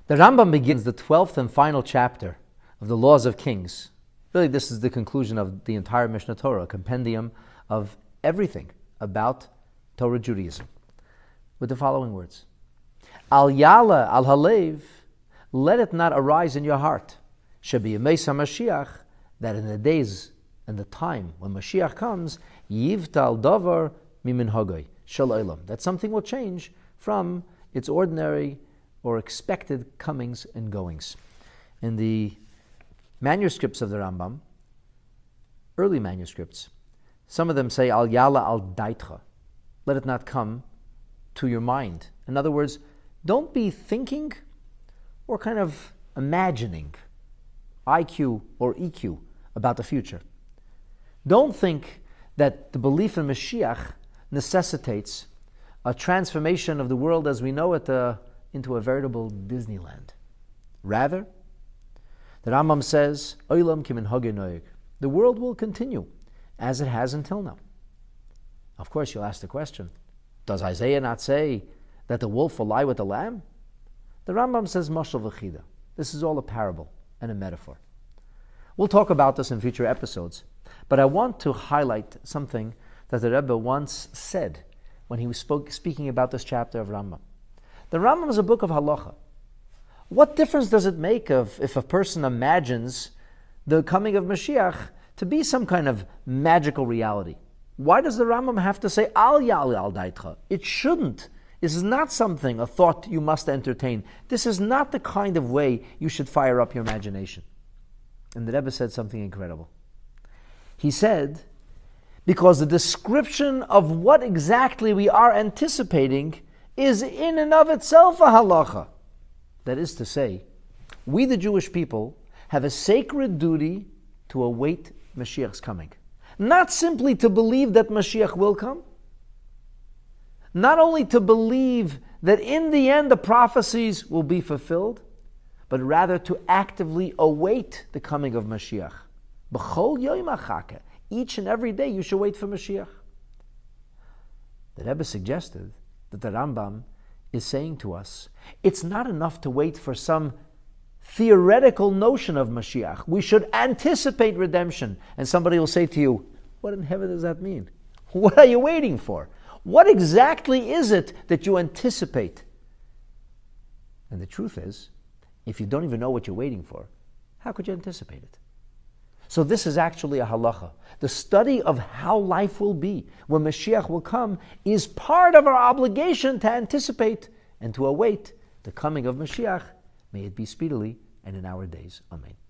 The Rambam begins the 12th and final chapter of the Laws of Kings. Really, this is the conclusion of the entire Mishnah Torah, a compendium of everything about Torah Judaism, with the following words. Al Yala al Halev, let it not arise in your heart, Shebi Yemesa Mashiach, that in the days and the time when Mashiach comes, Yivtal Davar Mimin Hagoi, Shel Olam, that something will change from its ordinary or expected comings and goings. In the manuscripts of the Rambam, early manuscripts, some of them say, Al Yala al Daitcha, let it not come to your mind. In other words, don't be thinking or kind of imagining IQ or EQ about the future. Don't think that the belief in Mashiach necessitates a transformation of the world as we know it into a veritable Disneyland. Rather, the Rambam says, Olam kimin hagei noeg, the world will continue as it has until now. Of course, you'll ask the question, does Isaiah not say that the wolf will lie with the lamb? The Rambam says, Mashal v'chida. This is all a parable and a metaphor. We'll talk about this in future episodes, but I want to highlight something that the Rebbe once said when he was speaking about this chapter of Rambam. The Rambam is a book of halacha. What difference does it make if a person imagines the coming of Mashiach to be some kind of magical reality? Why does the Rambam have to say, Al Ya'al al Daitcha? It shouldn't. This is not something, a thought you must entertain. This is not the kind of way you should fire up your imagination. And the Rebbe said something incredible. He said, because the description of what exactly we are anticipating is in and of itself a halacha. That is to say, we the Jewish people have a sacred duty to await Mashiach's coming. Not simply to believe that Mashiach will come, not only to believe that in the end the prophecies will be fulfilled, but rather to actively await the coming of Mashiach. B'chol yoyim achake, each and every day you should wait for Mashiach. The Rebbe suggested that the Rambam is saying to us, it's not enough to wait for some theoretical notion of Mashiach. We should anticipate redemption. And somebody will say to you, what in heaven does that mean? What are you waiting for? What exactly is it that you anticipate? And the truth is, if you don't even know what you're waiting for, how could you anticipate it? So this is actually a halacha. The study of how life will be when Mashiach will come is part of our obligation to anticipate and to await the coming of Mashiach. May it be speedily and in our days. Amen.